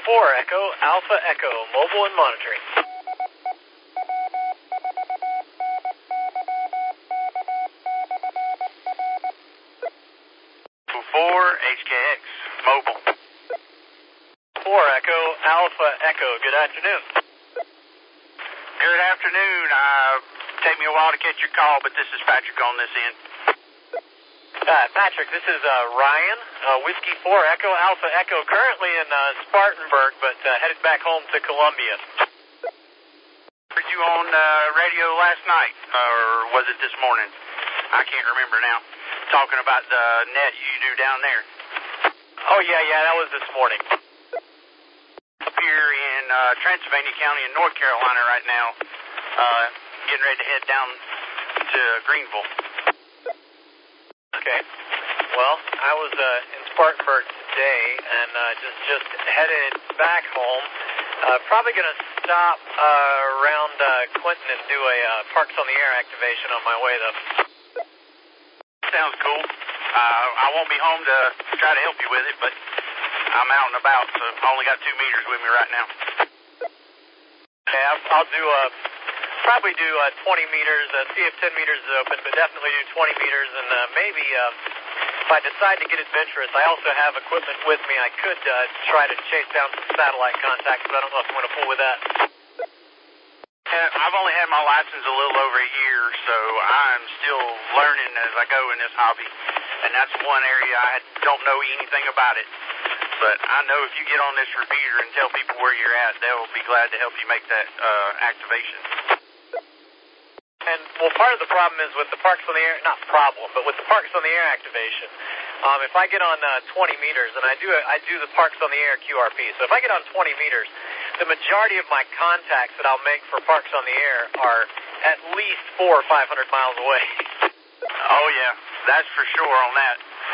Echo, Alpha Echo, mobile and monitoring. 4 HKX, mobile. 4 Echo, Alpha Echo, good afternoon. Good afternoon. Take me a while to catch your call, but this is Patrick on this end. Patrick, this is Ryan, Whiskey 4 Echo, Alpha Echo, currently in Spartanburg, but headed back home to Columbia. Heard you on radio last night, or was it this morning? I can't remember now. Talking about the net you do down there. Oh, yeah, that was this morning. Up here in Transylvania County in North Carolina right now, getting ready to head down to Greenville. Okay. Well, I was in Spartanburg today and just headed back home. Probably going to stop around Clinton and do a Parks on the Air activation on my way, though. Sounds cool. I won't be home to try to help you with it, but I'm out and about, so I only got 2 meters with me right now. Okay, I'll do probably do 20 meters, see if 10 meters is open, but definitely do 20 meters, and maybe if I decide to get adventurous, I also have equipment with me. I could try to chase down some satellite contacts, but I don't know if I'm going to fool with that. I've only had my license a little over a year, so I'm still learning as I go in this hobby, and that's one area I don't know anything about it. But I know if you get on this repeater and tell people where you're at, they'll be glad to help you make that activation. And, well, part of the problem is with the Parks on the Air, not problem, but with the Parks on the Air activation, if I get on 20 meters, and I do the Parks on the Air QRP, so if I get on 20 meters, the majority of my contacts that I'll make for Parks on the Air are at least 400 or 500 miles away. Oh, yeah, that's for sure on that.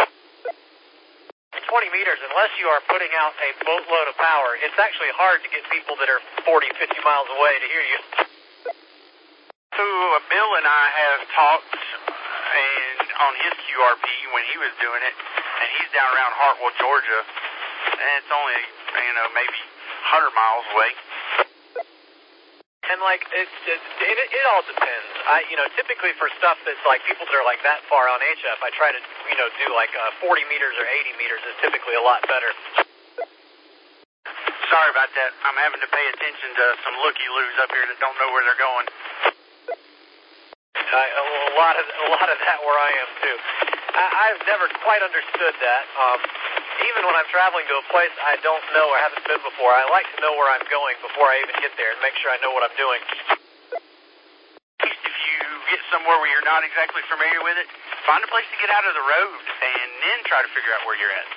20 meters, unless you are putting out a boatload of power, it's actually hard to get people that are 40, 50 miles away to hear you. So Bill and I have talked and on his QRP when he was doing it, and he's down around Hartwell, Georgia, and it's only, maybe 100 miles away. And, it all depends. Typically for stuff that's like people that are like that far on HF, I try to, do 40 meters or 80 meters is typically a lot better. Sorry about that. I'm having to pay attention to some looky-loos up here that don't know where they're going. A lot of that where I am, too. I've never quite understood that. Even when I'm traveling to a place I don't know or haven't been before, I like to know where I'm going before I even get there and make sure I know what I'm doing. If you get somewhere where you're not exactly familiar with it, find a place to get out of the road and then try to figure out where you're at.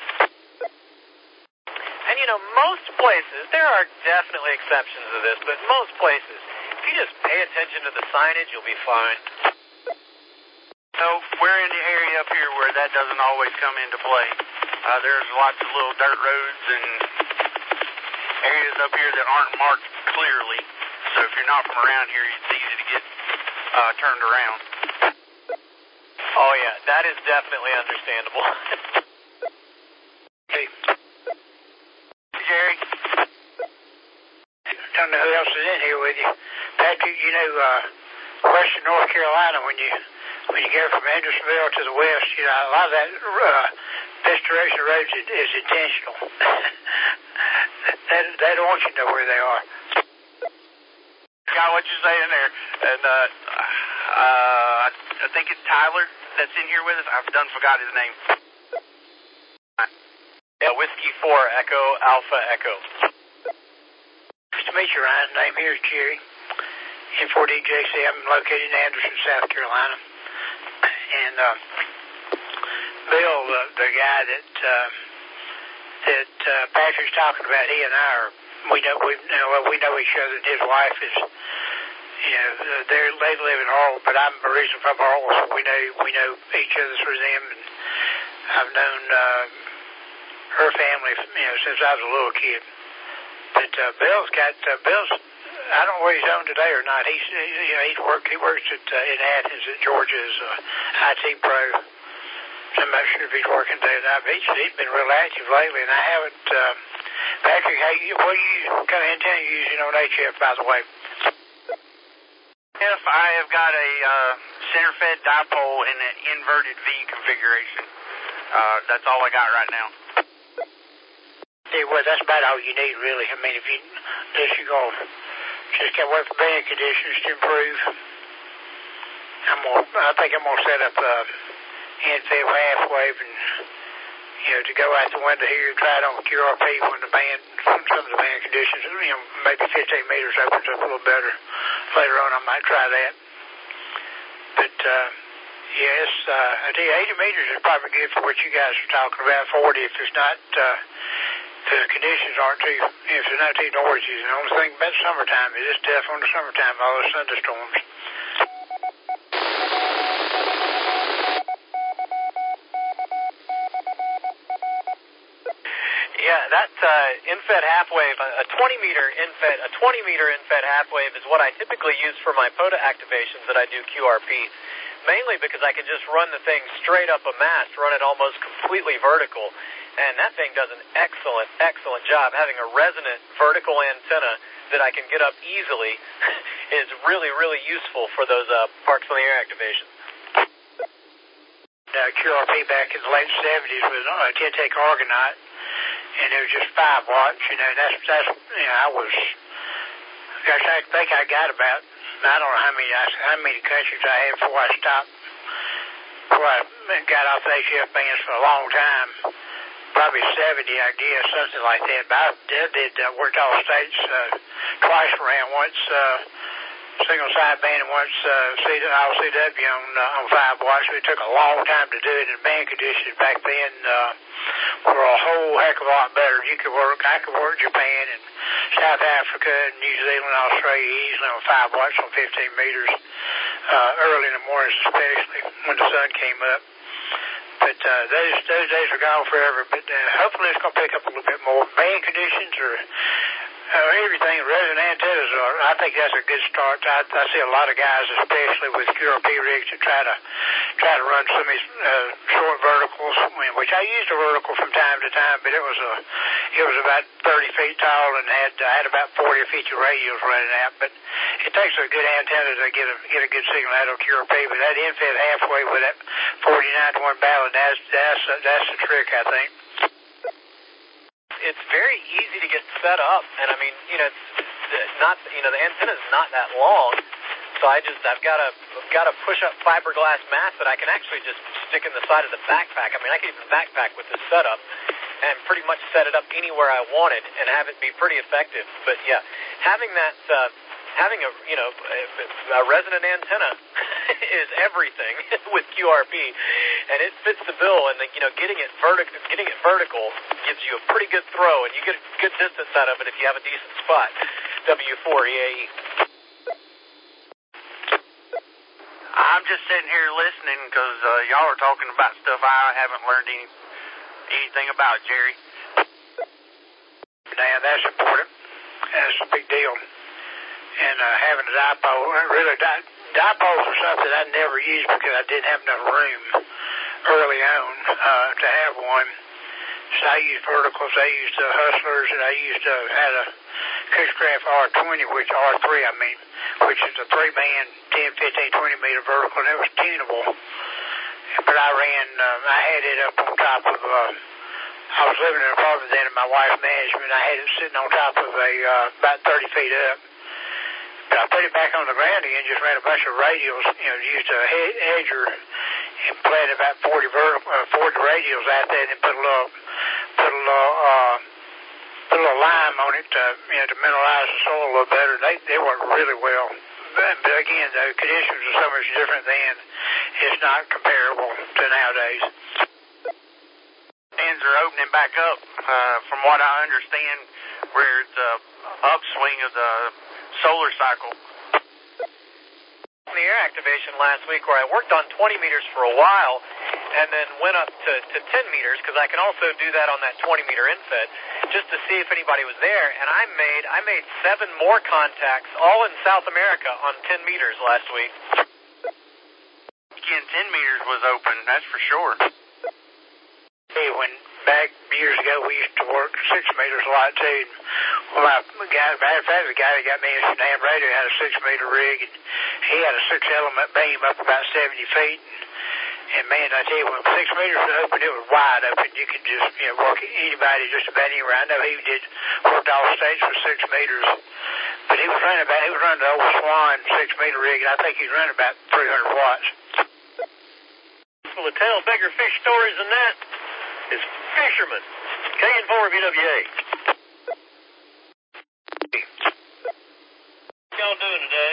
And, most places, there are definitely exceptions to this, but most places, if you just pay attention to the signage, you'll be fine. So we're in the area up here where that doesn't always come into play. There's lots of little dirt roads and areas up here that aren't marked clearly. So if you're not from around here, it's easy to get turned around. Oh, yeah, that is definitely understandable. Hey. Jerry? Don't know who else is in here with you. Patrick, western North Carolina, when you go from Hendersonville to the west, a lot of that restoration roads is intentional. They don't want you to know where they are. Got what you're saying there. And I think it's Tyler that's in here with us. I've done forgot his name. Yeah, Whiskey 4 Echo, Alpha Echo. Nice to meet you, Ryan. Name here is Jerry. N4DJC. I'm located in Anderson, South Carolina. And Bill, the guy that Patrick's talking about, he and I are, we know each other, and his wife is, they live in Harwell, but I'm originally from Harwell, so we know each other through them, and I've known her family, since I was a little kid. But Bill's, I don't know where he's on today or not. He works in Athens at Georgia's IT pro. I'm not sure if he's working today or not, but he's been real active lately, and I haven't Patrick, what kind of antenna you using on HF, by the way? If I have got a center-fed dipole in an inverted V configuration. That's all I got right now. Yeah, well, that's about all you need, really. I mean, unless you're going to just can't wait for band conditions to improve. I think I'm going to set up NFib half wave and, to go out the window here and try it on QRP when some of the band conditions, maybe 15 meters opens up a little better. Later on, I might try that. But, yes, I tell you, 80 meters is probably good for what you guys are talking about. 40 if it's not, the conditions aren't too, if it's not too noisy. The only thing about summertime is it's tough on the summertime, all those thunderstorms. Yeah, that infed half wave, a 20-meter infed half wave is what I typically use for my POTA activations that I do QRP, mainly because I can just run the thing straight up a mast, run it almost completely vertical, and that thing does an excellent job. Having a resonant vertical antenna that I can get up easily is really useful for those parks on the air activations. QRP back in the late 70s was a 10-take Argonaut, and it was just 5 watts, that's I think I got about, I don't know how many countries I had before I stopped, before I got off the HF bands for a long time, probably 70, I guess, something like that, but I worked all states twice around, once single sideband and once all CW on 5 watts. It took a long time to do it, and band conditions back then were a whole heck of a lot better. I could work Japan and South Africa and New Zealand, Australia easily on 5 watts on 15 meters early in the mornings, especially when the sun came up. But those days are gone forever. But hopefully it's going to pick up a little bit more. Band conditions or everything, resonant antennas I think that's a good start. I see a lot of guys, especially with QRP rigs, that try to run some of these short verticals, which I used a vertical from time to time, but it was about 30 feet tall and had about 40 or 50 radios running out. But it takes a good antenna to get a good signal out on QRP. But that infed halfway with that 49 to 1 ballad, that's the trick, I think. It's very easy to get set up, and I mean, it's not, the antenna's not that long, so I've got a push-up fiberglass mast that I can actually just stick in the side of the backpack. I mean, I can even backpack with this setup and pretty much set it up anywhere I wanted and have it be pretty effective. But yeah, having a resonant antenna is everything with QRP, and it fits the bill. And getting it vertical gives you a pretty good throw, and you get a good distance out of it if you have a decent spot. W4EAE. I'm just sitting here listening because y'all are talking about stuff I haven't learned anything about, Jerry. Now that's important. That's a big deal. And having a dipole, really, dipoles are something I never used because I didn't have enough room early on to have one. So I used verticals. I used Hustlers, and I had a Cushcraft R20, which is a 3-band 10, 15, 20 meter vertical, and it was tunable. But I had it up on top of I was living in an apartment then in my wife's management. I had it sitting on top of about 30 feet up. But I put it back on the ground again, just ran a bunch of radials, used a hedger and planted about 40 radials out there, and then put a little lime on it to mineralize the soil a little better. They work really well. But again, the conditions are so much different then. It's not comparable to nowadays. Bands are opening back up, from what I understand, where it's a upswing of the solar cycle. The air activation last week where I worked on 20 meters for a while and then went up to 10 meters because I can also do that on that 20 meter infed just to see if anybody was there, and I made 7 more contacts all in South America on 10 meters last week. Again, 10 meters was open, that's for sure. Hey, when back years ago, we used to work 6 meters a lot too. Well, the guy that got me in Nam Radio had a 6-meter rig, and he had a 6-element beam up about 70 feet. And man, I tell you, when 6 meters was open, it was wide open. You could just, work anybody just about anywhere. I know he worked all states for 6 meters. But he was running the old Swan 6-meter rig, and I think he was running about 300 watts. Well, to tell bigger fish stories than that is fishermen. KN4 VWA. What y'all doing today?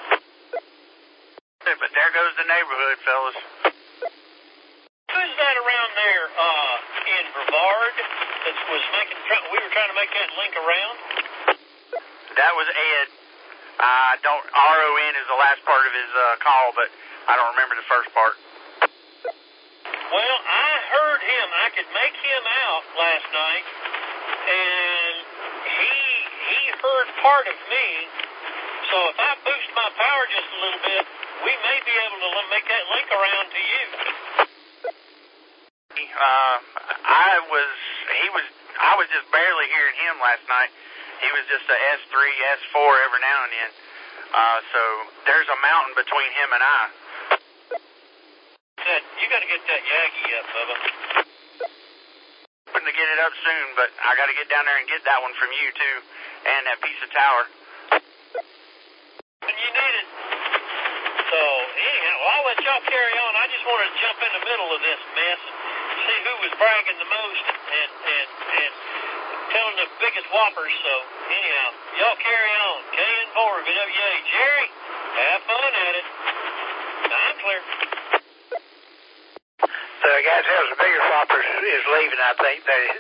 But there goes the neighborhood, fellas. Who's that around there in Brevard that was we were trying to make that link around? That was Ed. RON is the last part of his call, but I don't remember the first part. Well, I heard him. I could make him out last night, and he heard part of me. So if I boost my power just a little bit, we may be able to make that link around to you. I was just barely hearing him last night. He was just a S3, S4 every now and then. So there's a mountain between him and I. You got to get that Yagi up, Bubba. Hoping to get it up soon, but I got to get down there and get that one from you too, and that piece of tower. When you need it. So anyhow, well, I'll let y'all carry on. I just wanted to jump in the middle of this mess and see who was bragging the most and telling the biggest whoppers. So anyhow, y'all carry on. KN4 VWA. Jerry, have fun at it. I'm clear. The guy that tells the bigger whoppers is leaving, I think.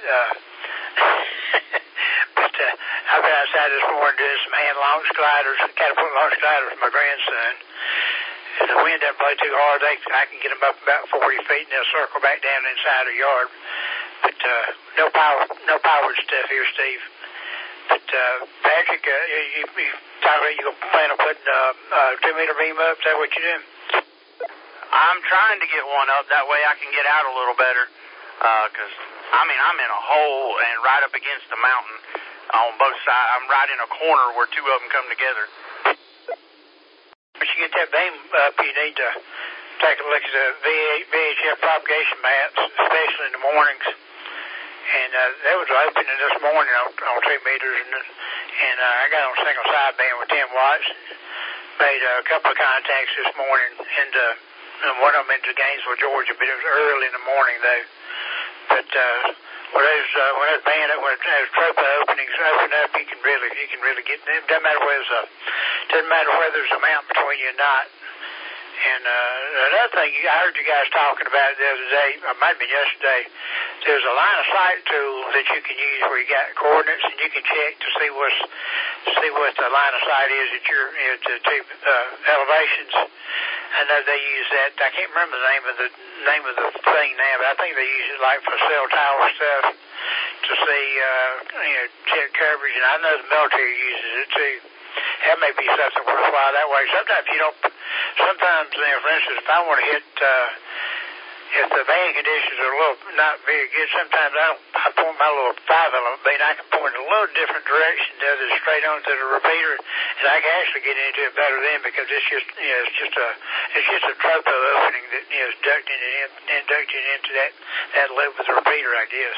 But I've been outside this morning doing some hand launch gliders, catapult launch gliders with my grandson. If the wind doesn't blow too hard, I can get them up about 40 feet, and they'll circle back down inside the yard. But no powered stuff here, Steve. But Patrick, you plan on putting a 2-meter beam up? Is that what you're doing? I'm trying to get one up. That way I can get out a little better. Because, I'm in a hole and right up against the mountain on both sides. I'm right in a corner where 2 of them come together. Once you get that beam up, you need to take a look at the VHF propagation maps, especially in the mornings. And there was an opening this morning on 2 meters, and I got on single sideband with 10 watts. Made a couple of contacts this morning into one of them into Gainesville, Georgia, but it was early in the morning though. But when those tropa openings open up, you can really get them. Doesn't matter whether there's a mountain between you or not. And another thing, I heard you guys talking about it the other day, or might have been yesterday. There's a line of sight tool that you can use where you got coordinates and you can check to see what the line of sight is at your elevations. I know they use that. I can't remember the name of the thing now, but I think they use it like for cell tower stuff to see check coverage. And I know the military uses it too. That may be something worthwhile that way. Sometimes, for instance, if I want to hit, if the band conditions are not very good, sometimes I point my little 5-element beam. I can point in a little different direction than straight on to the repeater, and I can actually get into it better then because it's just a tropo opening that is inducted into that loop with the repeater, I guess.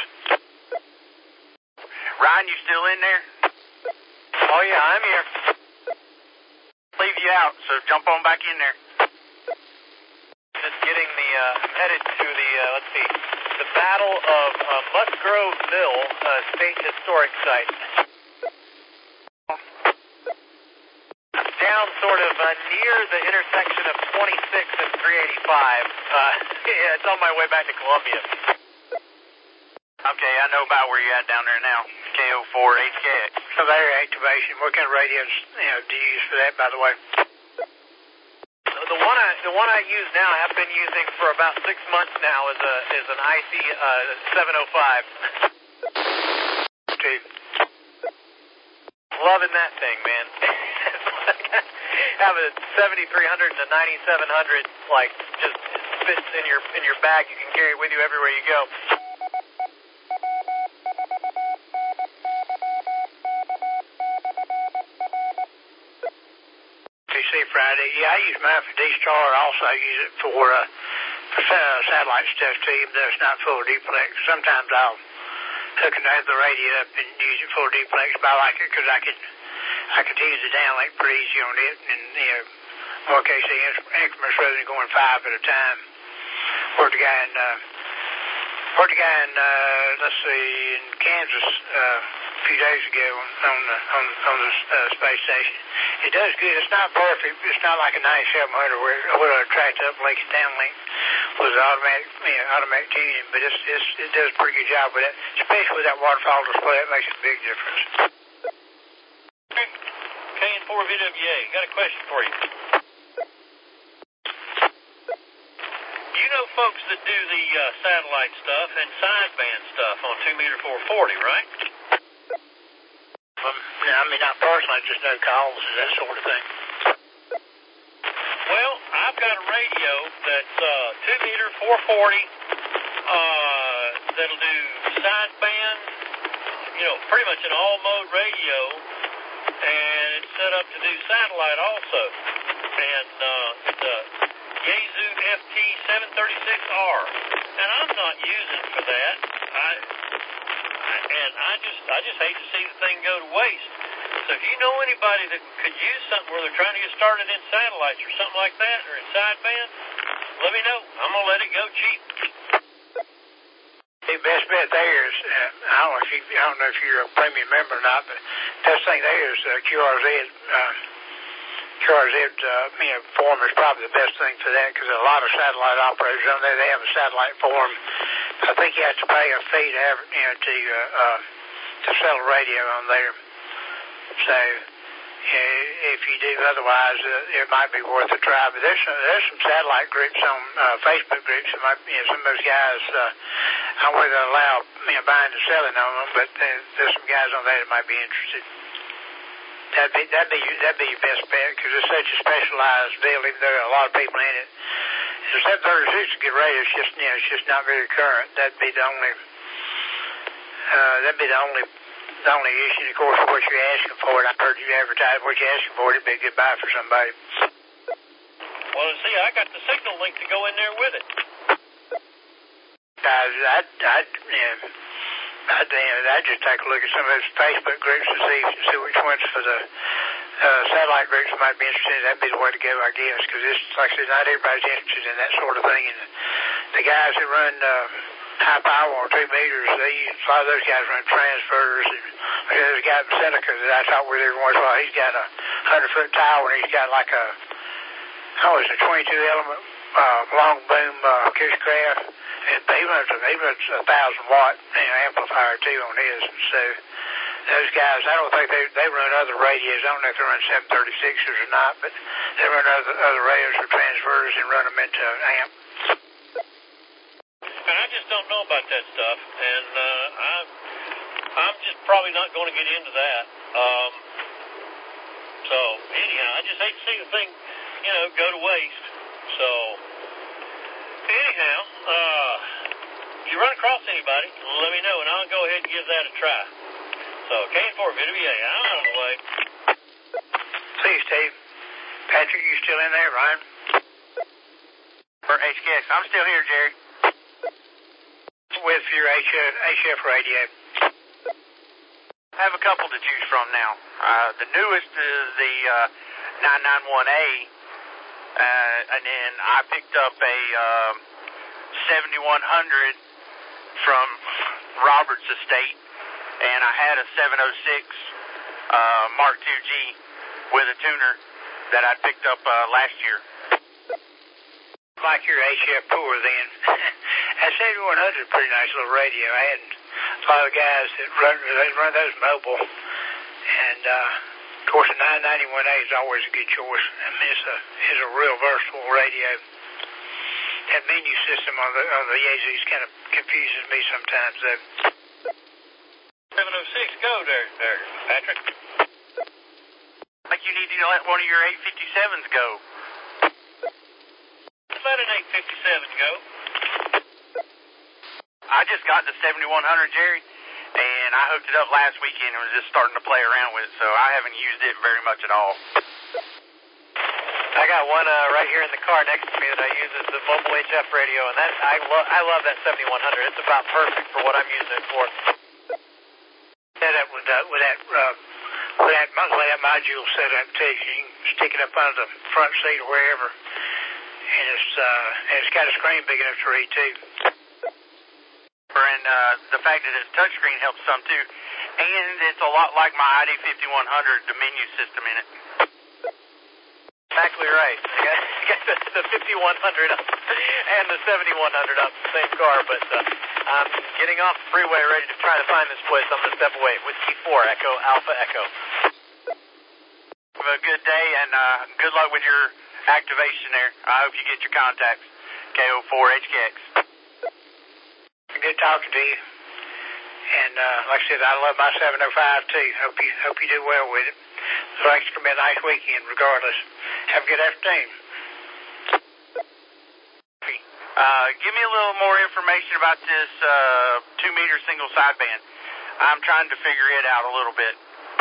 Ryan, you still in there? Oh yeah, I'm here. Leave you out, so jump on back in there. Just getting headed to the Battle of Musgrove Mill State Historic Site. Down sort of near the intersection of 26 and 385. Yeah, it's on my way back to Columbia. Okay, I know about where you're at down there now. KO4HKX. Conveyor activation. What kind of radios do you use for that, by the way? The one I use now, I have been using for about 6 months now, is an IC 705. Steve. Loving that thing, man. Have a 7300 and a 9700, like just fits in your bag. You can carry it with you everywhere you go. Friday. Yeah, I use mine for D-Star. I also use it for satellite stuff too, even though it's not full duplex. Sometimes I'll hook the radio up and use it full duplex, but I like it because I can use the downlink pretty easy on it, and more case the increments rather than going 5 at a time. Worked a guy in let's see, in Kansas a few days ago on the space station. It does good. It's not perfect. It's not like a 9700 where it'll attract uplink and downlink with automatic tuning, but it does a pretty good job with it, especially with that waterfall display. It makes a big difference. KN4VWA, got a question for you. You know folks that do the satellite stuff and sideband stuff on 2-meter 440, right? I mean, not personally, just no calls and that sort of thing. Well, I've got a radio that's 2-meter 440 that'll do sideband, pretty much an all-mode radio, and it's set up to do satellite also. And it's a Yaesu FT736R, and I'm not using for that. I just hate to see the thing go to waste. So if you know anybody that could use something where they're trying to get started in satellites or something like that, or in sideband, let me know. I'm gonna let it go cheap. The best bet there is I don't know if you're a premium member or not, but best thing there is QRZ. QRZ forum is probably the best thing for that because a lot of satellite operators on there, they have a satellite forum. I think you have to pay a fee to have to sell a radio on there. So if you do, otherwise it might be worth a try. But there's some satellite groups on Facebook groups. That might, some of those guys. I don't know whether they allow buying and selling on them, but there's some guys on there that might be interested. That'd be your best bet because it's such a specialized deal. Even though there are a lot of people in it, the 736 is a good radio. It's just not very current. That'd be the only issue. Of course, what you're asking for it. I heard you advertise what you're asking for. It'd be a good buy for somebody. Well, see, I got the signal link to go in there with it. I'd just take a look at some of those Facebook groups to see which ones for the satellite groups might be interested in. That'd be the way to go, I guess, because it's like I said, not everybody's interested in that sort of thing. And the guys that run high power on 2 meters, a lot of those guys run transfers. And there's a guy in Seneca that I talk with every once in a while. He's got a 100-foot tower, and he's got like a 22-element long boom Kishcraft. And he runs a 1,000-watt amplifier too on his. So those guys, I don't think they run other radios. I don't know if they run 736s or not, but they run other radios for transfers and run them into an amp. And I just don't know about that stuff, and I'm just probably not going to get into that. So anyhow, I just hate to see the thing, go to waste. So anyhow, if you run across anybody, let me know, and I'll go ahead and give that a try. So KN4VWA, I'm out of the way. See you, Steve. Patrick, you still in there, Ryan? For HKX, I'm still here, Jerry. With your HF radio. I have a couple to choose from now. The newest is the 991A, and then I picked up a 7100 from Roberts Estate, and I had a 706 Mark II G with a tuner that I picked up last year. Like your HF Tour then. That 7100 is a pretty nice little radio. I had a lot of guys that run those mobile, and of course the 991A is always a good choice. I mean, it's a real versatile radio. That menu system on the Yaesus kind of confuses me sometimes, though. 706, go there, Patrick. I think you need to let one of your 857s go. Let an 857 go. I just got the 7100, Jerry, and I hooked it up last weekend and was just starting to play around with it, so I haven't used it very much at all. I got one right here in the car next to me that I use as the mobile HF radio, and that I love that 7100. It's about perfect for what I'm using it for. Set up with that module set up too. You can stick it up under the front seat or wherever, and it's got a screen big enough to read too. And the fact that it's touchscreen helps some too, and it's a lot like my ID 5100, the menu system in it. Exactly right. I got the 5100 up and the 7100 up, same car, but I'm getting off the freeway ready to try to find this place. I'm going to step away. Whiskey 4, Echo, Alpha, Echo. Have a good day, and good luck with your activation there. I hope you get your contacts. KO4HKX. Good talking to you. And like I said, I love my 705 too. Hope you do well with it. So it's going to be a nice weekend regardless. Have a good afternoon. Give me a little more information about this 2-meter single sideband. I'm trying to figure it out a little bit.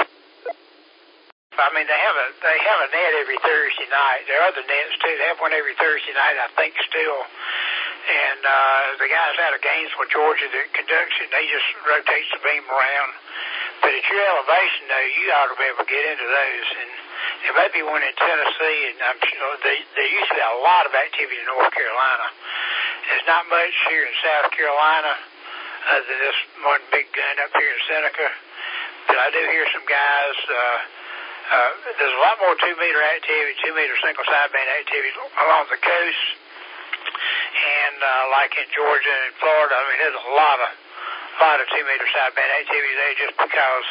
I mean, they have a net every Thursday night. There are other nets too. They have one every Thursday night, I think, still. And the guys out of Gainesville, Georgia, that conducts it, they just rotate the beam around. But at your elevation, though, you ought to be able to get into those. And there may be one in Tennessee, and I'm sure there used to be a lot of activity in North Carolina. There's not much here in South Carolina other than this one big gun up here in Seneca. But I do hear some guys. There's a lot more 2-meter activity, 2-meter single sideband activity along the coast. And like in Georgia and Florida, I mean, there's a lot of 2-meter sideband activity there just because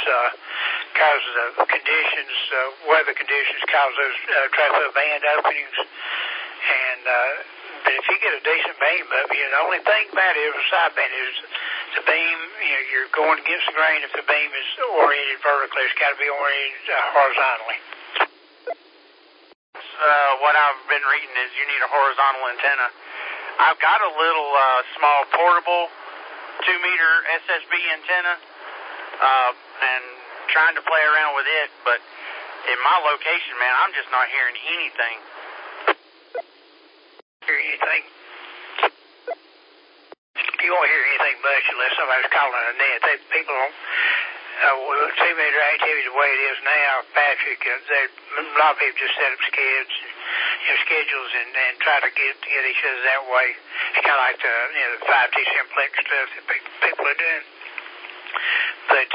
of conditions, weather conditions cause those traffic band openings. And but if you get a decent beam up, the only thing about it with a sideband is the beam. You're going against the grain if the beam is oriented vertically. It's got to be oriented horizontally. What I've been reading is you need a horizontal antenna. I've got a little small portable 2-meter SSB antenna, and trying to play around with it, but in my location, man, I'm just not hearing anything. Hear anything? You won't hear anything much unless somebody's calling a net. People don't. 2-meter activity the way it is now, Patrick, a lot of people just set up schedules and try to get each other that way. It's kind of like the 5G simplex stuff that people are doing. But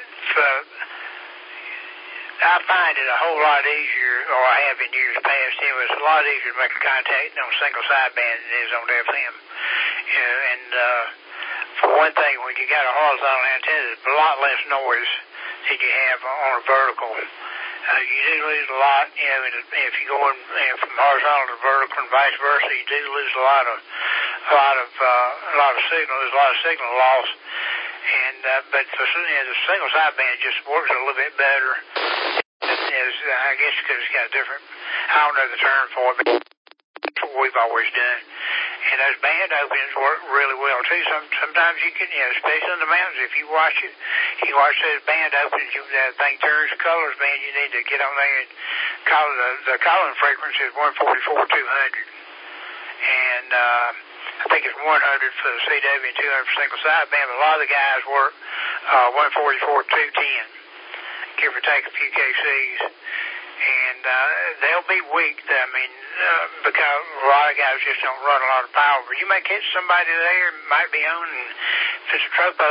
I find it a whole lot easier, or I have in years past, it's a lot easier to make a contact on single sideband than it is on FM. And for one thing, when you got a horizontal antenna, there's a lot less noise than you have on a vertical. You do lose a lot, if you're going from horizontal to vertical and vice versa. You do lose a lot of signal. There's a lot of signal loss, and but the single sideband just works a little bit better. I guess because it's got a different. I don't know the term for it, but that's what we've always done. And those band openings work really well too. Sometimes you can, especially in the mountains, if you watch it, you watch those band openings, that thing turns colors, man. You need to get on there and call the calling frequency is 144-200, and I think it's 100 for the CW and 200 for single sideband. But a lot of the guys work 144-210, give or take a few KCs. And they'll be weak. I mean, because a lot of guys just don't run a lot of power. But you may catch somebody there, might be on, and if it's a tropo,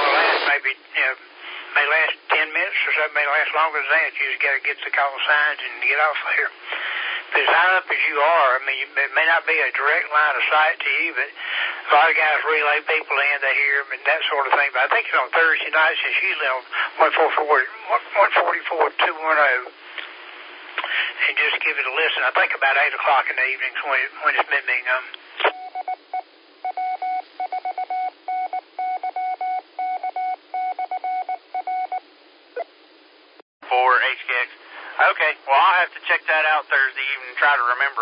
may last 10 minutes or something, may last longer than that. You just got to get the call signs and get off there. But as high up as you are, I mean, it may not be a direct line of sight to you, but a lot of guys relay people in, they hear them and that sort of thing. But I think it's on Thursday nights. It's usually on 144-210. And just give it a listen. I think about 8 o'clock in the evenings when it's being 4HKX. Okay, well, I'll have to check that out Thursday evening and try to remember.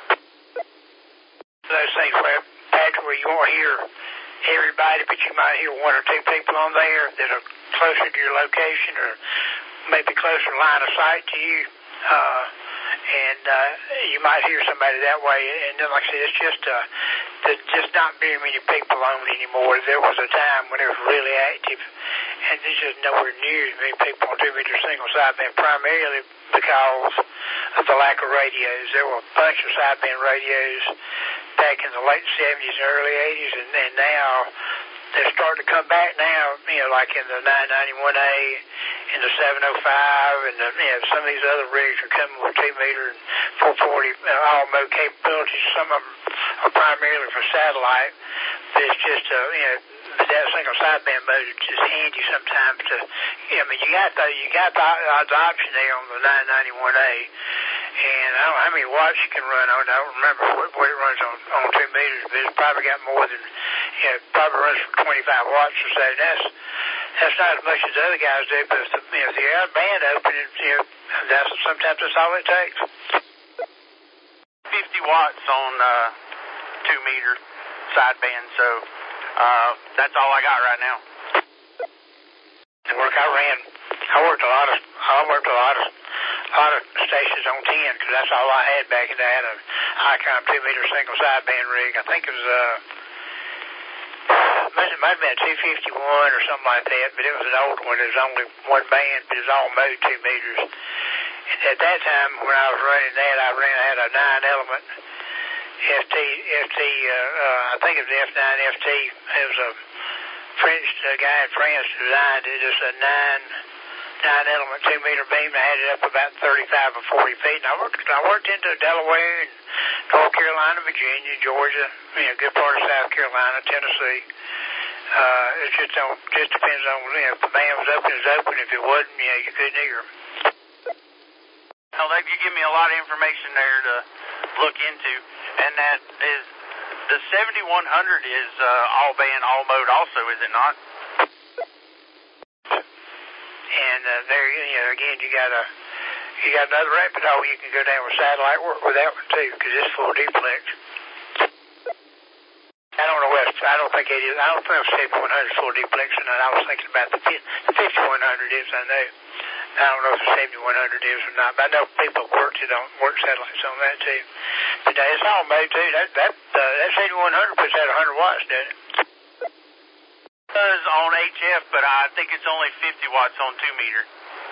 Those things where, Patrick, where you won't hear everybody, but you might hear 1 or 2 people on there that are closer to your location or maybe closer line of sight to you. and you might hear somebody that way. And then, like I said, it's just there's just not very many people on it anymore. There was a time when it was really active, and there's just nowhere near as many people on 2-meter single sideband, primarily because of the lack of radios. There were a bunch of sideband radios back in the late 70s and early 80s, and now they're starting to come back now, like in the 991A, in the 705, and some of these other rigs are coming with 2-meter and 440 all mode capabilities. Some of them are primarily for satellite, but it's just, that single sideband mode is just handy sometimes to, you got the option there on the 991A, and I don't know how many watts you can run on it. I don't remember what it runs on 2 meters, but it's probably got more than, probably runs from 25 watts or so. That's not as much as the other guys do, but if the air band opening, sometimes that's all it takes. 50 watts on 2-meter sideband, so that's all I got right now. The work I worked a lot of stations on 10 because that's all I had back in the day. I had a Icom 2-meter single sideband rig. I think it was it might have been a 251 or something like that, but it was an old one. It was only one band, but it was all mode 2 meters. And at that time, when I was running that, I had a 9-element FT. I think it was the F9 FT. It was a guy in France designed it. It's a 9-element 2-meter beam. I had it up about 35 or 40 feet. And I worked into Delaware and North Carolina, Virginia, Georgia, good part of South Carolina, Tennessee. It just depends on, if the band was open, it's open. If it wasn't, you couldn't hear them. Well, you give me a lot of information there to look into, and that is the 7100 is all band, all mode also, is it not? And there, again, you got another rabbit hole you can go down with satellite work with that one too, because it's full duplex. I don't know I don't think it is. I don't think 7100 is full duplex or not. I was thinking about the 5100 is, I know. I don't know if the 7100 is or not, but I know people work satellites on that too. But it's all mode too. That 7100 puts out 100 watts, doesn't it? It does on HF, but I think it's only 50 watts on 2-meter.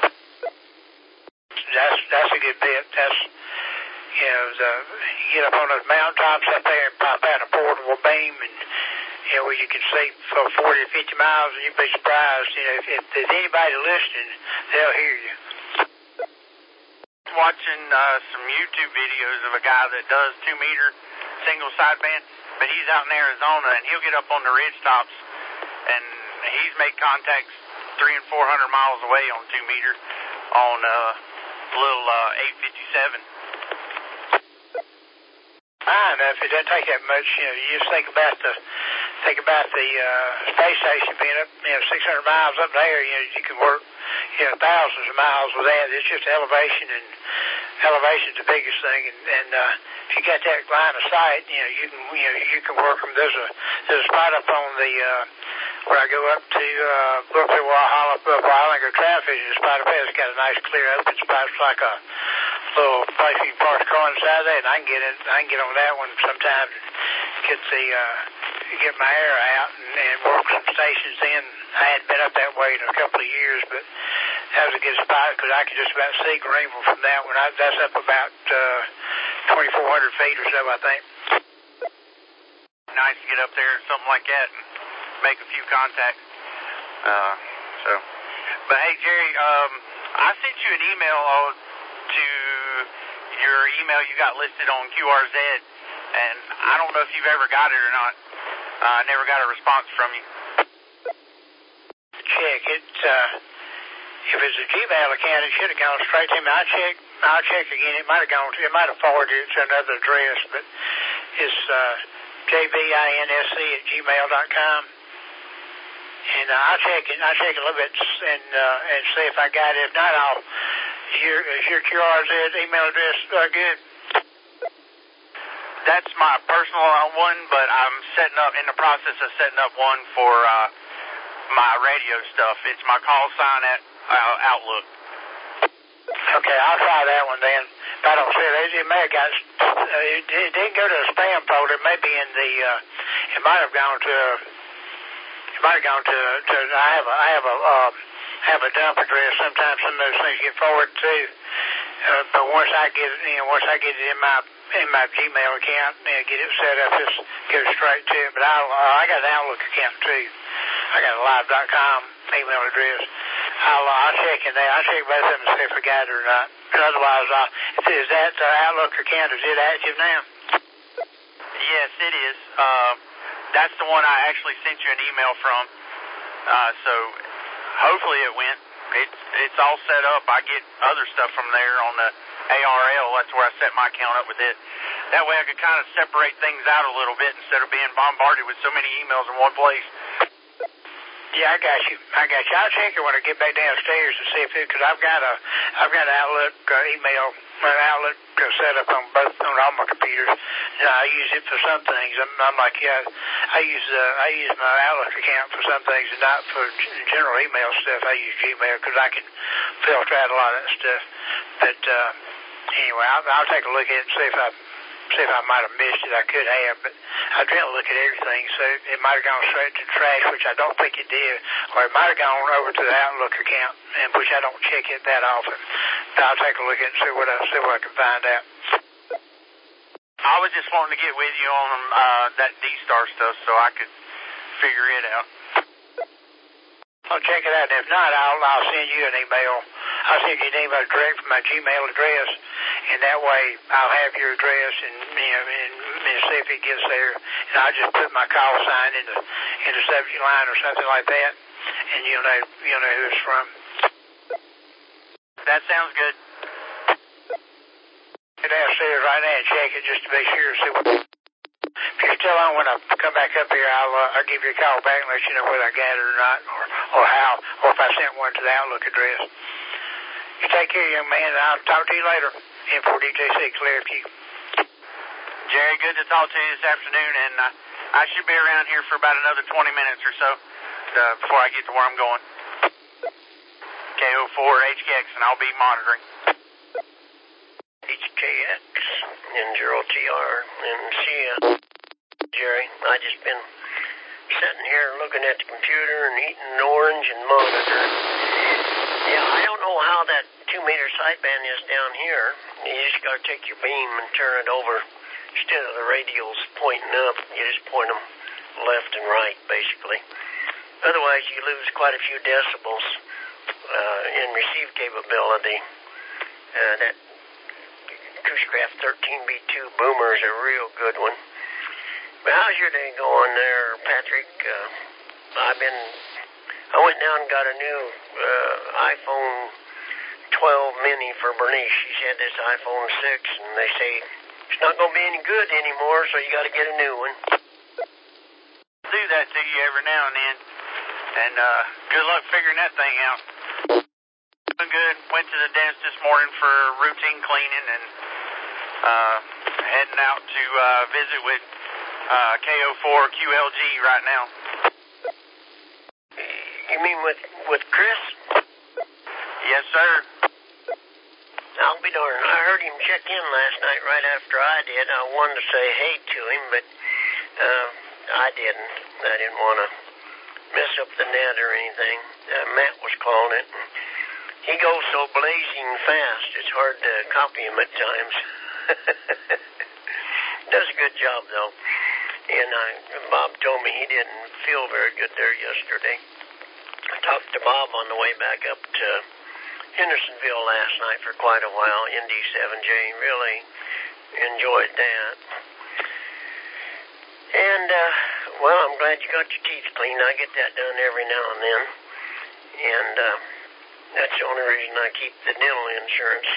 That's a good bit. That's, you get up on those mountaintops up there and pop out a portable beam, and where you can see for 40 or 50 miles, and you'd be surprised. If there's anybody listening, they'll hear you. Watching some YouTube videos of a guy that does 2-meter single sideband, but he's out in Arizona, and he'll get up on the ridge tops, and he's made contacts 300 and 400 miles away on 2-meter on little 857. Fine enough. It doesn't take that much. You just think about the space station being up, 600 miles up there. You can work, thousands of miles with that. It's just elevation, and elevation's the biggest thing. And if you got that line of sight, you can work them. There's a spot up on the where I go up to Brooklyn, Walhalla, up I think a traffic vision spot up there. It's got a nice clear open spot. It's like a little place you can park the car inside there, and I can get on that one sometimes and get my air out and work some stations in. I hadn't been up that way in a couple of years, but that was a good spot because I could just about see Greenville from that one. That's up about 2,400 feet or so, I think. Nice to get up there, something like that, and make a few contacts. But hey, Jerry, I sent you an email to your email you got listed on QRZ, and I don't know if you've ever got it or not. I never got a response from you. Check it. If it's a Gmail account, it should have gone straight to me. I'll check again. It might have forwarded it to another address, but it's jbinsc@gmail.com. And I'll check it. I'll check it a little bit and see if I got it. If not, is your QRZ email address good? That's my personal one, but I'm in the process of setting up one for my radio stuff. It's my call sign at Outlook. Okay, I'll try that one then. I don't see it. It may have got, it didn't go to a spam folder. It may be in the, it might have gone to, I have a dump address. Sometimes some of those things get forwarded to, but once I get it in my Gmail account and get it set up, just go straight to it. But I got an Outlook account too. I got a live.com email address. I'll check in there. I'll check both of them and see if I got it or not. Otherwise, is that Outlook account, is it active now? Yes, it is. That's the one I actually sent you an email from. So hopefully it went. It's all set up. I get other stuff from there on the ARL. That's where I set my account up with it. That way I could kind of separate things out a little bit instead of being bombarded with so many emails in one place. Yeah, I got you. I'll check it when I get back downstairs and see if it, because I've got an Outlook email, an Outlook set up on all my computers. And I use it for some things. I'm like, yeah, I use my Outlook account for some things and not for general email stuff. I use Gmail because I can filter out a lot of that stuff. But anyway, I'll take a look at it and see if I might have missed it. I could have, but I didn't look at everything, so it might have gone straight to trash, which I don't think it did, or it might have gone over to the Outlook account, and which I don't check it that often. But I'll take a look at it and see what I can find out. I was just wanting to get with you on that D-Star stuff so I could figure it out. I'll check it out, and if not, I'll send you an email. I'll send you an email direct from my Gmail address, and that way I'll have your address and see if it gets there. And I'll just put my call sign in the subject line or something like that, and you'll know who it's from. That sounds good. Get downstairs right now and check it just to be sure. See what. If you're still on when I come back up here, I'll give you a call back and let you know whether I got it or not, or how, or if I sent one to the Outlook address. You take care, young man, and I'll talk to you later. M4DJC, Clear View. Jerry, good to talk to you this afternoon, and I should be around here for about another 20 minutes or so before I get to where I'm going. KO4 HKX, and I'll be monitoring. HKX and 0TR and Sia. Jerry, I just been sitting here looking at the computer and eating an orange and monitoring. Yeah, I don't know how that 2-meter sideband is down here. You just got to take your beam and turn it over. Instead of the radials pointing up, you just point them left and right, basically. Otherwise, you lose quite a few decibels in receive capability. That Cushcraft 13B2 boomer is a real good one. But how's your day going there, Patrick? I went down and got a new iPhone 12 mini for Bernice. She's had this iPhone 6, and they say it's not going to be any good anymore, so you got to get a new one. Do that to you every now and then, and good luck figuring that thing out. Doing good. Went to the dentist this morning for routine cleaning, and heading out to visit with KO4 QLG right now. You mean with Chris? Yes, sir. I'll be darned. I heard him check in last night right after I did. I wanted to say hey to him, but I didn't. I didn't want to mess up the net or anything. Matt was calling it. He goes so blazing fast, it's hard to copy him at times. Does a good job, though. And Bob told me he didn't feel very good there yesterday. I talked to Bob on the way back up to Hendersonville last night for quite a while, ND7J. Really enjoyed that. And, well, I'm glad you got your teeth cleaned. I get that done every now and then. And that's the only reason I keep the dental insurance.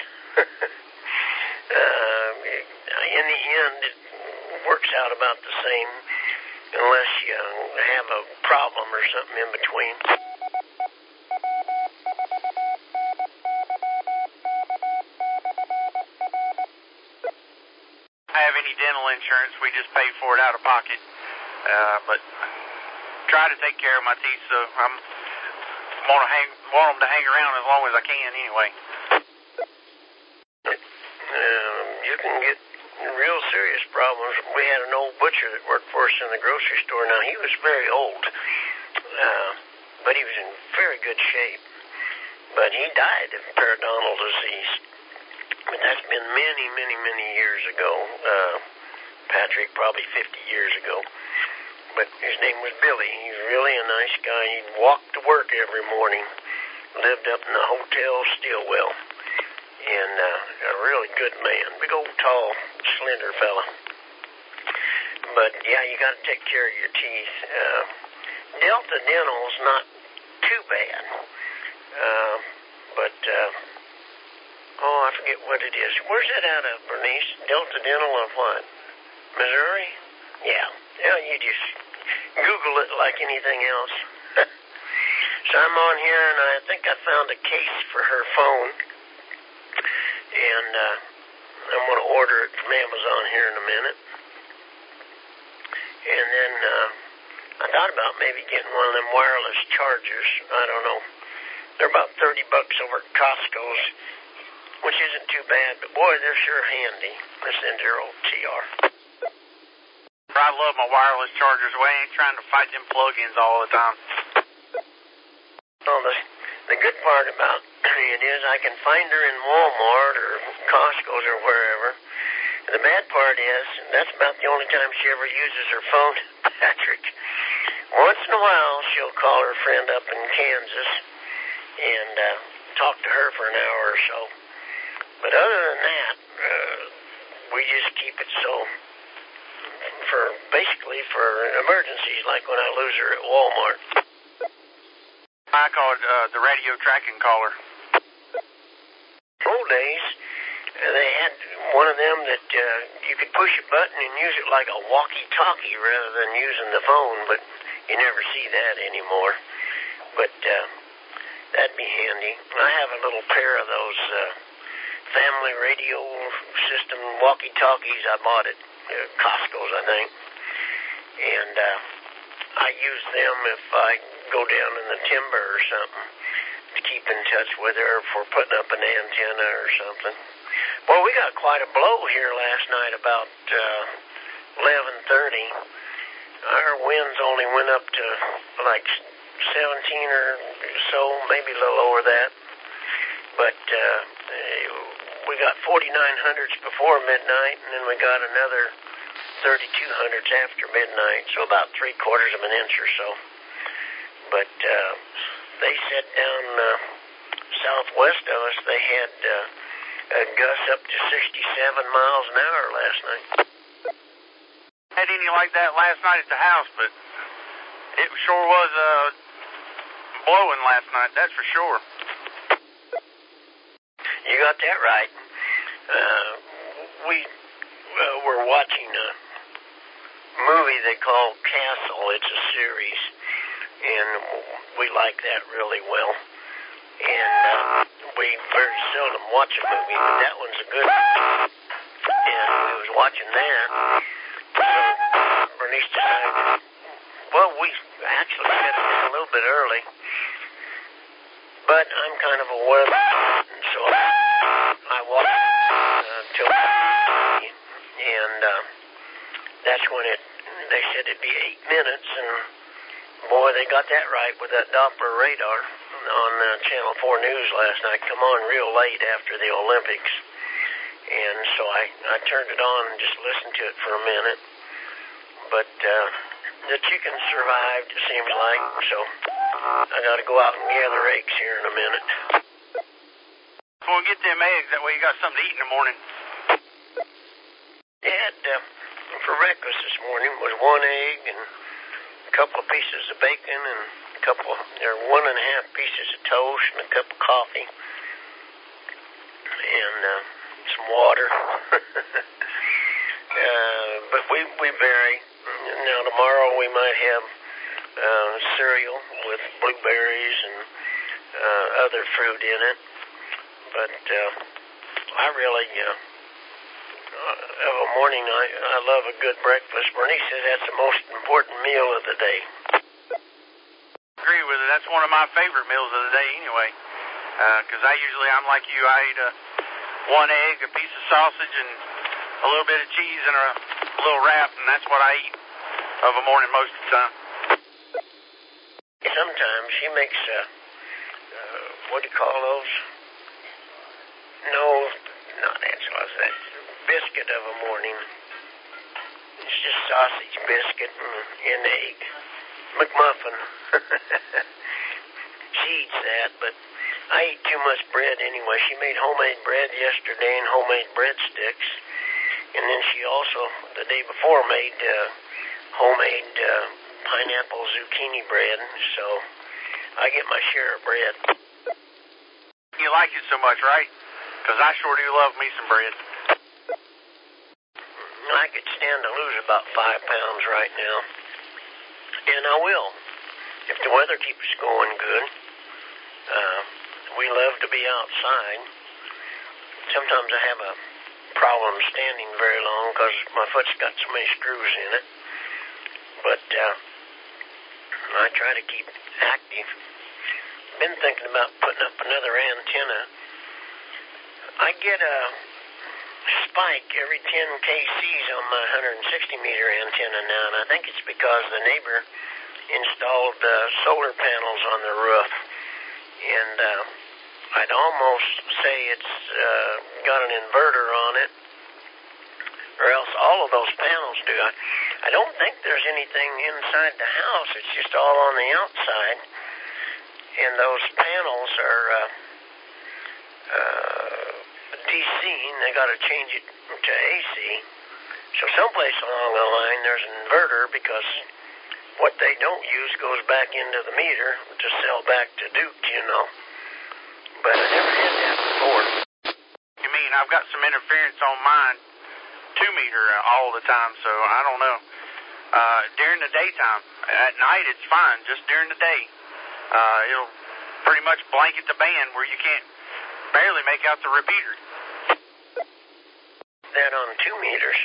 In the end, it works out about the same unless you have a problem or something in between. I have any dental insurance. We just pay for it out of pocket. But try to take care of my teeth, so I want them to hang around as long as I can anyway. you can get real serious problems. We had an old butcher that worked for us in the grocery store. Now, he was very old, but he was in very good shape. But he died of periodontal disease. But that's been many, many, many years ago. Patrick, probably 50 years ago. But his name was Billy. He's really a nice guy. He'd walk to work every morning. Lived up in the Hotel Stillwell. And a really good man. Big old, tall, slender fella. But, yeah, you got to take care of your teeth. Delta Dental's not too bad. I forget what it is. Where's it out of, Bernice? Delta Dental of what? Missouri? Yeah. Yeah, you just Google it like anything else. So I'm on here, and I think I found a case for her phone. And I'm going to order it from Amazon here in a minute. And then I thought about maybe getting one of them wireless chargers. I don't know. They're about $30 over at Costco's, which isn't too bad. But, boy, they're sure handy. Listen to your old TR. I love my wireless chargers. We ain't trying to fight them plug-ins all the time. Well, the good part about it is I can find her in Walmart or Costco's or wherever. The bad part is, that's about the only time she ever uses her phone, Patrick. Once in a while, she'll call her friend up in Kansas and talk to her for an hour or so. But other than that, we just keep it so for emergencies, like when I lose her at Walmart. I call it the radio tracking collar. Old days, they had one of them that you could push a button and use it like a walkie-talkie rather than using the phone, but you never see that anymore. But that'd be handy. I have a little pair of those family radio system walkie-talkies I bought at Costco's, I think. And I use them if I go down in the timber or something to keep in touch with her if we're putting up an antenna or something. Well, we got quite a blow here last night about 11:30. Our winds only went up to like 17 or so, maybe a little over that. But we got 4900s before midnight, and then we got another 3200s after midnight, so about 3/4 of an inch or so. But they said down southwest of us they had a gust up to 67 miles an hour last night. Had any like that last night at the house, but it sure was blowing last night, that's for sure. You got that right. We were watching a movie they call Castle. It's a series, and we like that really well. And we very seldom watch a movie, but that one's a good one. And we was watching that. So Bernice decided, well, we actually set it down a little bit early, but I'm kind of a weather, and so I watched till and that's when they said it'd be 8 minutes, and boy, they got that right with that Doppler radar on Channel 4 News last night. Come on real late after the Olympics. And so I turned it on and just listened to it for a minute. But the chickens survived, it seems like, so I got to go out and gather eggs here in a minute. Well, get them eggs, that way you got something to eat in the morning. Had, for breakfast this morning was 1 egg and a couple of pieces of bacon and or 1.5 pieces of toast and a cup of coffee and some water. But we vary. Now tomorrow we might have cereal with blueberries and other fruit in it. But I really of a morning I love a good breakfast. Bernice says that's the most important meal of the day. Agree with it. That's one of my favorite meals of the day anyway. Because I'm like you. I eat 1 egg, a piece of sausage, and a little bit of cheese and a little wrap, and that's what I eat of a morning most of the time. Sometimes she makes, what do you call those? No, not enchiladas, that biscuit of a morning. It's just sausage biscuit and egg. McMuffin. She eats that, but I eat too much bread anyway. She made homemade bread yesterday and homemade breadsticks. And then she also, the day before, made homemade pineapple zucchini bread. So I get my share of bread. You like it so much, right? Because I sure do love me some bread. I could stand to lose about 5 pounds right now. And I will, if the weather keeps going good. We love to be outside. Sometimes I have a problem standing very long because my foot's got so many screws in it. But I try to keep active. Been thinking about putting up another antenna. I get a spike every 10 kcs on my 160 meter antenna now, and I think it's because the neighbor installed solar panels on the roof. And I'd almost say it's got an inverter on it, or else all of those panels do. I don't think there's anything inside the house. It's just all on the outside. And those panels are DC, and they got to change it to AC. So someplace along the line there's an inverter, because what they don't use goes back into the meter to sell back to Duke, you know. But I never had that before. You mean I've got some interference on mine, 2 meter all the time, so I don't know. During the daytime, at night it's fine. Just during the day, it'll pretty much blanket the band where you can't barely make out the repeater. That on 2 meters.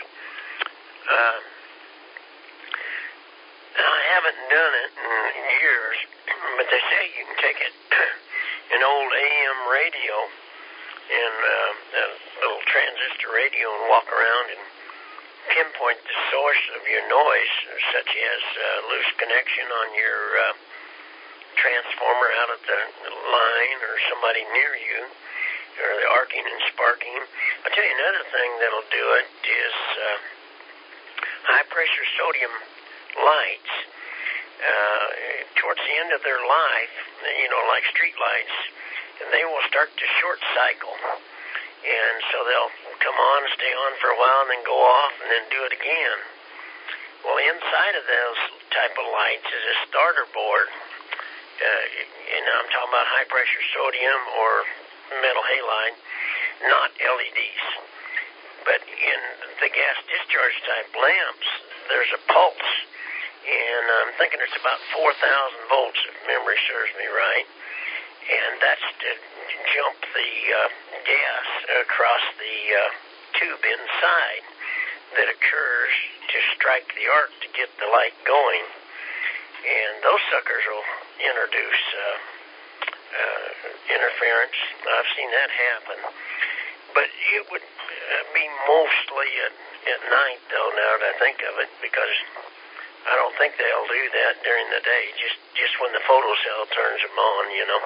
I haven't done it in years, but they say you can take an old AM radio and a little transistor radio and walk around and pinpoint the source of your noise, such as loose connection on your transformer out at the line, or somebody near you, or the arcing and sparking. I'll tell you another thing that'll do it is high pressure sodium lights. Towards the end of their life, you know, like street lights, they will start to short cycle. And so they'll come on, stay on for a while, and then go off, and then do it again. Well, inside of those type of lights is a starter board. And I'm talking about high pressure sodium or metal halide, not LEDs. But in the gas discharge type lamps, there's a pulse. And I'm thinking it's about 4,000 volts, if memory serves me right. And that's to jump the gas across the tube inside that occurs to strike the arc to get the light going. And those suckers will introduce interference. I've seen that happen. But it would be mostly at night, though, now that I think of it, because I don't think they'll do that during the day, just when the photocell turns them on, you know.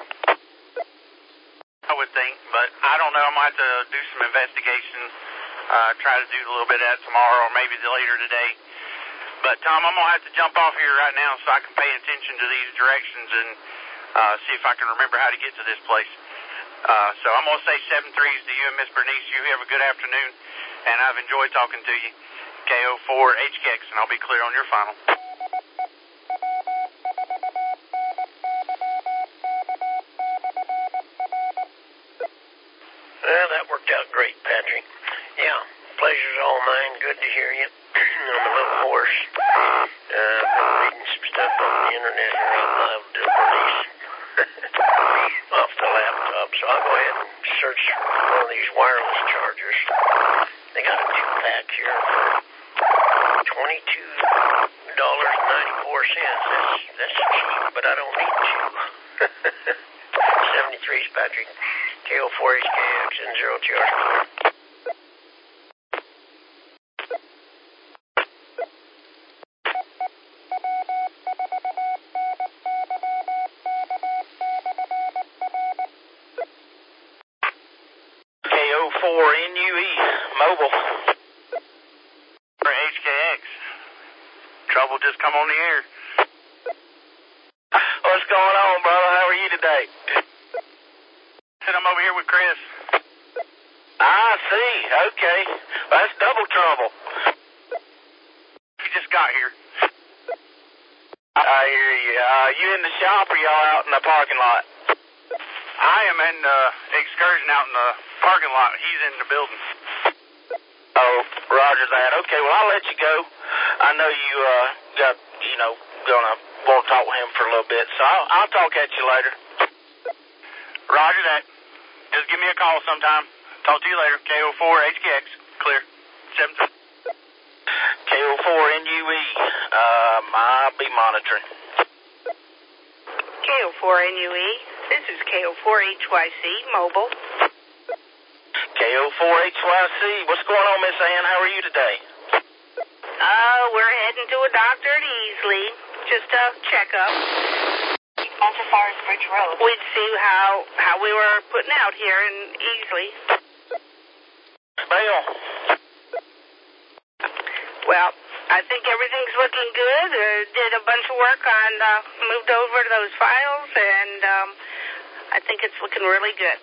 I would think, but I don't know. I might have to do some investigation, try to do a little bit of that tomorrow or maybe later today. But, Tom, I'm going to have to jump off here right now so I can pay attention to these directions and see if I can remember how to get to this place. So I'm going to say 7-3s to you and Miss Bernice. You have a good afternoon, and I've enjoyed talking to you. KO4HKX, and I'll be clear on your final. Well, that worked out great, Patrick. Yeah, pleasure's all mine. Good to hear you. I'm a little hoarse. I've been reading some stuff on the internet here on Live to Bernice off the laptop, so I'll go ahead and search for one of these wireless chargers. They got a 2-pack here for $22.94. That's cheap, but I don't need two. 73's Patrick. KO4HKX and 0TR. KO4NUE, mobile. For HKX. Trouble just come on the air. What's going on, brother? How are you today? Said I'm over here with Chris. I see. Okay. That's double trouble. He just got here. I hear you. You in the shop or y'all out in the parking lot? I am in the excursion out in the parking lot. He's in the building. Oh, roger that. Okay, well, I'll let you go. I know you got, gonna want to talk with him for a little bit, so I'll talk at you later. Roger that. Just give me a call sometime. Talk to you later. KO4 HKX. Clear. 7. KO4NUE. I'll be monitoring. KO4NUE. This is KO4HYC Mobile. KO4HYC. What's going on, Miss Ann? How are you today? We're heading to a doctor at Easley. Just a checkup. Onto Forest Bridge Road. We'd see how we were putting out here in Easley. Bill. Well, I think everything's looking good. Did a bunch of work on, moved over to those files, and I think it's looking really good.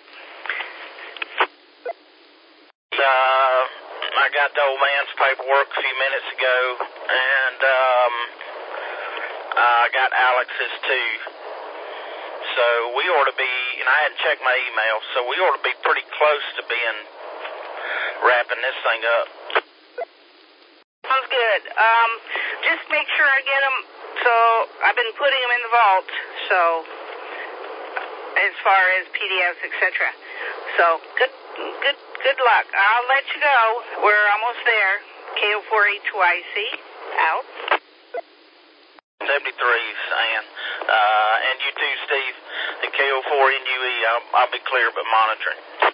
I got the old man's paperwork a few minutes ago, and I got Alex's too. So we ought to be, and I hadn't checked my email, so we ought to be pretty close to being wrapping this thing up. Sounds good. Just make sure I get them. So I've been putting them in the vault. So as far as PDFs, etc. So good luck. I'll let you go. We're almost there. KO4HYC out. 73, Ann. And you too, Steve. The KO4NUE. I'll be clear but monitoring.